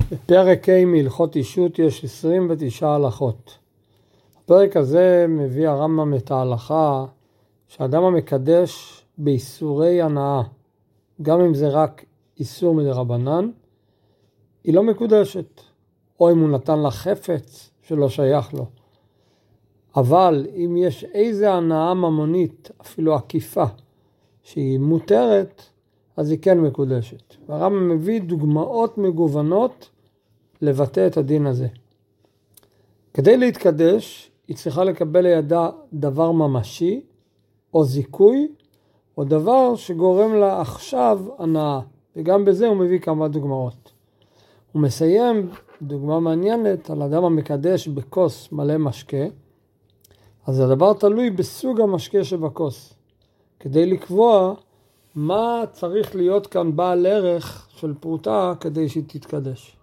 בפרק ה' מהלכות אישות יש 29 הלכות. בפרק הזה מביא הרמב"ם את ההלכה שאדם המקדש באיסורי הנאה, גם אם זה רק איסור מדרבנן, היא לא מקודשת, או אם הוא נתן לה חפץ שלא שייך לו. אבל אם יש איזה הנאה ממונית, אפילו עקיפה, שהיא מותרת, אז היא כן מקודשת. והרמב"ם מביא דוגמאות מגוונות לבטא את הדין הזה. כדי להתקדש, היא צריכה לקבל לידה דבר ממשי, או זיכוי, או דבר שגורם לה עכשיו הנאה. וגם בזה הוא מביא כמה דוגמאות. הוא מסיים דוגמה מעניינת על אדם המקדש בכוס מלא משקה. אז הדבר תלוי בסוג המשקה שבכוס. כדי לקבוע מה צריך להיות כאן בעל ערך של פרוטה כדי שהיא תתקדש.